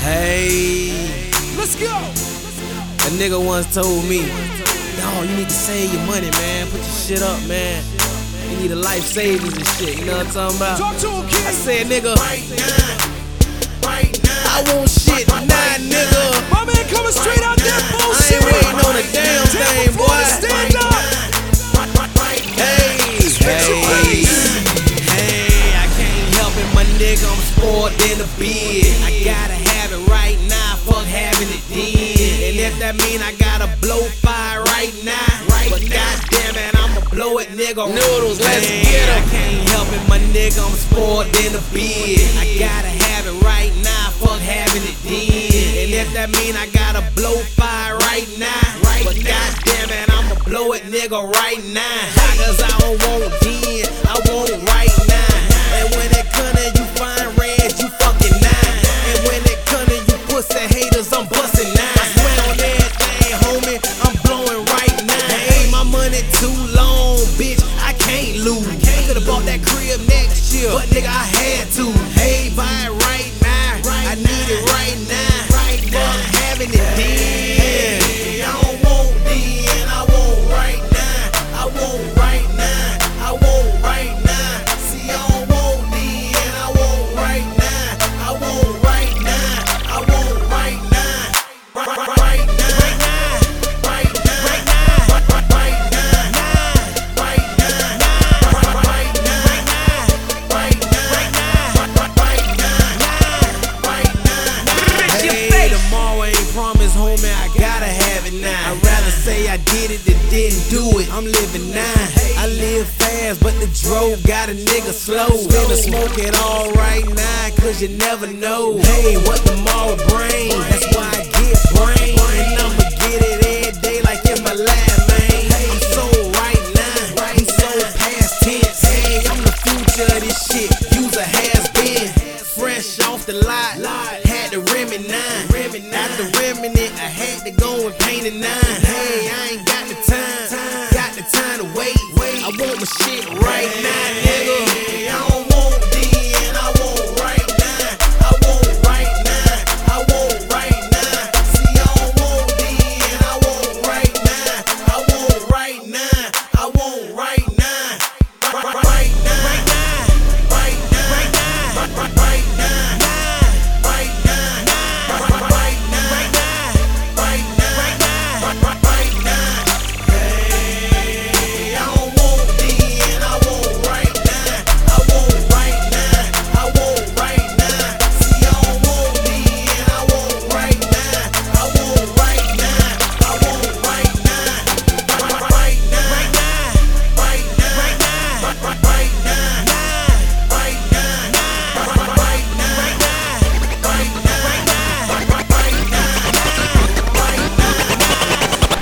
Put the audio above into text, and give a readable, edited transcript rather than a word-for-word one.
Hey, Let's go. a nigga once told me, "Dawg, you need to save your money, man. Put your shit up, man. You need a life savings and shit." You know what I'm talking about? Talk to him, kid. I said, nigga, I want shit now, nigga. My man coming straight out that I bullshit. ain't waiting on a damn thing, boy. Stand up. Hey, I can't help it, my nigga. I'm spoiled in a bed. I gotta have it right now, fuck having it then. And if that mean I gotta blow fire right now, but goddamn it, I'ma blow it, nigga. Noodles, let's get 'em. I can't help it, my nigga. I'm spoiled in a bed. I gotta have it right now, fuck having it then. And if that mean I gotta blow fire right now, but goddamn it, I'ma blow it, nigga, right now. Cause I don't want then, I want it right now. And when it come to you fine red, you fucking nine. And when it come to you pussy haters, I'm busting nine. I swear on everything, homie, I'm blowing right now. Hey, my money too long, bitch, I can't lose. I could've bought that crib next year, but nigga, I had to. Hey, buy it right now, I need it right now. Fuck having it then. I don't want then, I want right now. I want right now, I want right now. See, I don't want then, I want right now. I want right now, I want right now. Right now, right now, right now, right now, right now, right now, right now, right now. Hey, tomorrow ain't promised, homie, I gotta have it now. I'd rather say I did it than didn't do it. I'm living now. I live fast, but the dro got a nigga slow. Finna smoke it all right now, cause you never know. Hey, what tomorrow bring? That's why I get brain. And I'ma get it every day like it's my last, man. I'm so right now, I'm so past tense. Hey, I'm the future of this shit. Use a has been. Fresh off the lot, had to rim it nine. After rimming it, I had to go and paint it nine. Hey, I ain't got the time to wait. I want my shit right now, nigga. I don't